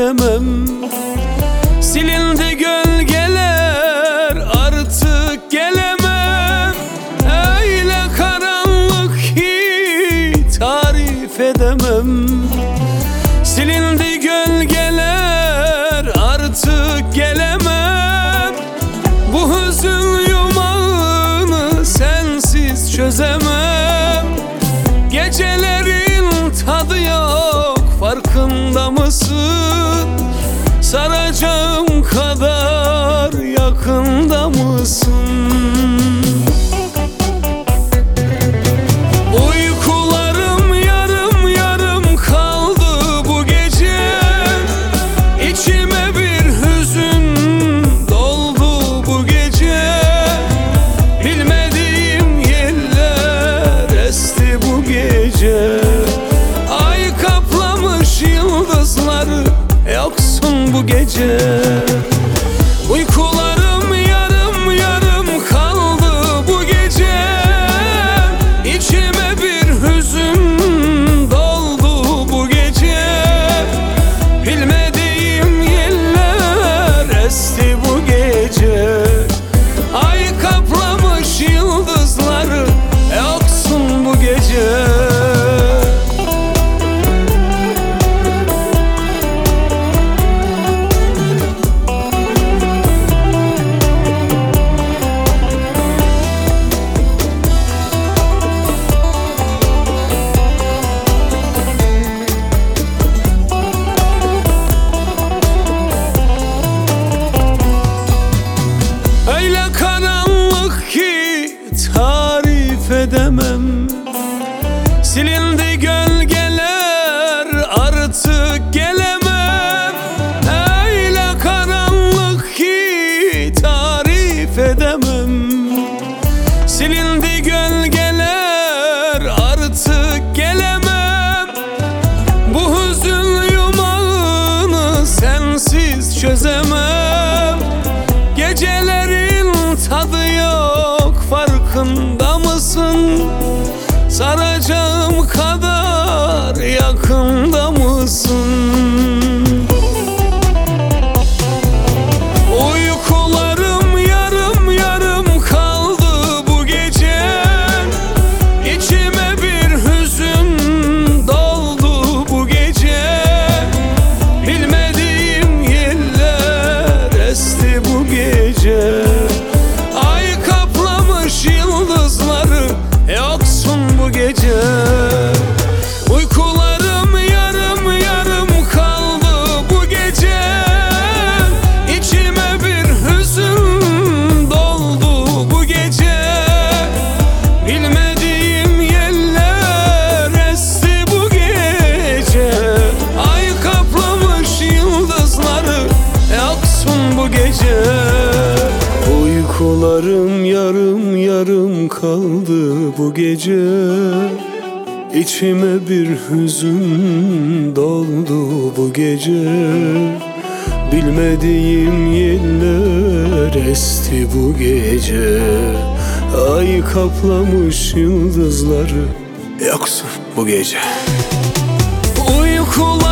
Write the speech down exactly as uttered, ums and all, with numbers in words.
edemem. Silindi gölgeler, artık gelemem. Öyle karanlık ki tarif edemem. Silindi gölgeler, artık gelemem. Bu hüzün yumağını sensiz çözemem. Gecelerin tadı yok, farkında mısın? Saracağım kadar yakında mısın? Uykularım yarım yarım kaldı bu gece. İçime bir hüzün doldu bu gece. Bilmediğim yeller esti bu gece. Ay kaplamış yıldızları, yoksun bu gece. Uykularım yarım yarım kaldı bu gece. İçime bir hüzün doldu bu gece. Bilmediğim yeller esti bu gece. Ay kaplamış yıldızları, yoksun bu gece. Öyle karanlık ki tarif edemem. Silindi gölgeler, artık gelemem. Öyle karanlık ki tarif edemem. Silindi gölgeler, artık gelemem. Bu hüzün yumağını sensiz çözemem. Gecelerin tadı yok, farkında mısın? Saracağım kadar yakında mısın? Uykularım yarım yarım kaldı bu gece. İçime bir hüzün doldu bu gece. Bilmediğim yeller esti bu gece. Ay kaplamış yıldızları, yoksun bu gece. Uykularım yarım yarım kaldı bu gece. İçime bir hüzün doldu bu gece. Bilmediğim yeller esti bu gece. Ay kaplamış yıldızları, yoksun bu gece. Uykularım yarım yarım kaldı bu gece. İçime bir hüzün doldu bu gece. Bilmediğim yeller esti bu gece. Ay kaplamış yıldızları, yoksun bu gece. Uykular